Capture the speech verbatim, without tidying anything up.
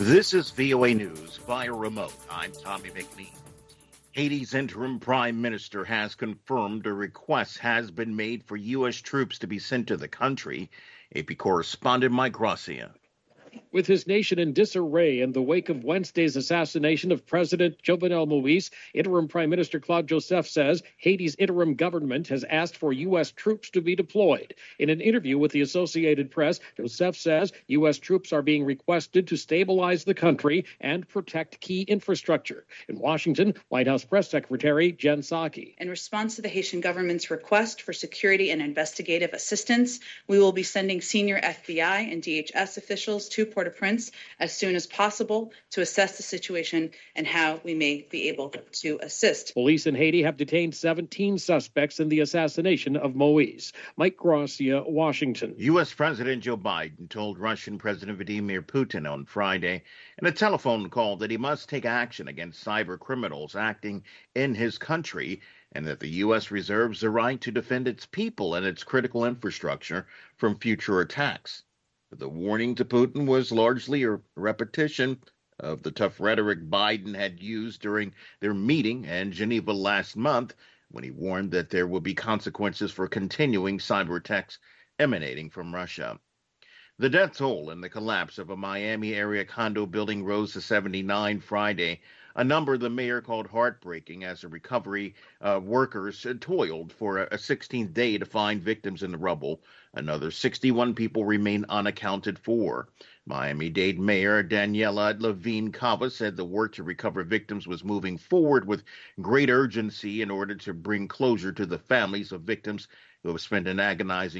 This is V O A News via remote. I'm Tommy McNeil. Haiti's interim prime minister has confirmed a request has been made for U S troops to be sent to the country. A P correspondent Mike Gracia. With his nation in disarray in the wake of Wednesday's assassination of President Jovenel Moïse, interim Prime Minister Claude Joseph says Haiti's interim government has asked for U S troops to be deployed. In an interview with the Associated Press, Joseph says U S troops are being requested to stabilize the country and protect key infrastructure. In Washington, White House Press Secretary Jen Psaki. In response to the Haitian government's request for security and investigative assistance, we will be sending senior F B I and D H S officials to Port-au-Prince as soon as possible to assess the situation and how we may be able to assist. Police in Haiti have detained seventeen suspects in the assassination of Moïse. Mike Gracia, Washington. U S. President Joe Biden told Russian President Vladimir Putin on Friday in a telephone call that he must take action against cyber criminals acting in his country and that the U S reserves the right to defend its people and its critical infrastructure from future attacks. The warning to Putin was largely a repetition of the tough rhetoric Biden had used during their meeting in Geneva last month when he warned that there will be consequences for continuing cyber attacks emanating from Russia. The death toll in the collapse of a Miami area condo building rose to seventy-nine Friday, a number the mayor called heartbreaking as the recovery uh, workers toiled for a sixteenth day to find victims in the rubble. Another sixty-one people remain unaccounted for. Miami-Dade Mayor Daniela Levine Cava said the work to recover victims was moving forward with great urgency in order to bring closure to the families of victims who have spent an agonizing